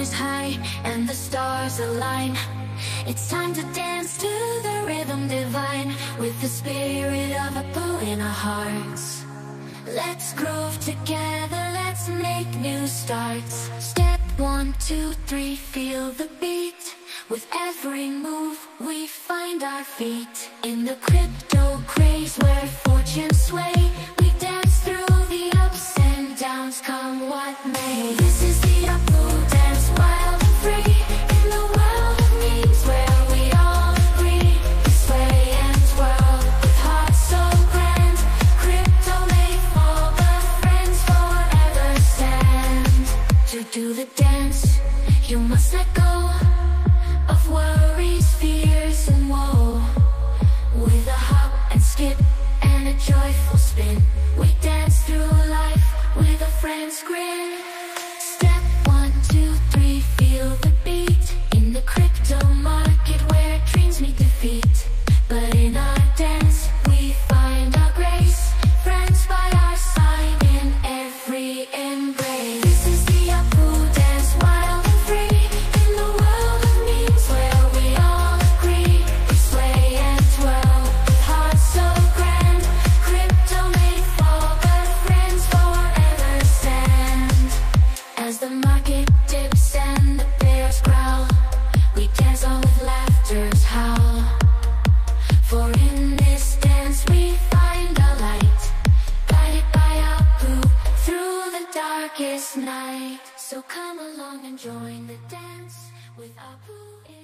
is high and the stars align. It's time to dance to the rhythm divine, with the spirit of Apu in our hearts. Let's groove together, let's make new starts. Step 1, 2, 3, feel the beat. With every move we find our feet. In the crypto craze where fortunes sway, we dance through the ups and downs, come what may. This is the Apu dance, wild and free. In the world of memes where we all agree, we sway and twirl with hearts so grand. Crypto may fall, but friends forever stand. To do the dance, you must let go of worries, fears and woe. With a hop and skip and a joyful spin, we dance through life with a friend's grin. Step 1, 2, 3, feel the beat. In the crypto market where dreams meet defeat, but in our dance we find our grace. Friends by our side in every embrace. This is the Apu dance, wild and free. In the world of memes where we all agree, we sway and twirl with hearts so grand. Crypto may fall, but friends forever stand. As the market dips and the bears growl, we dance on with laughter's howl. For in this dance we find a light, guided by Apu through the darkest night. So come along and join the dance with Apu.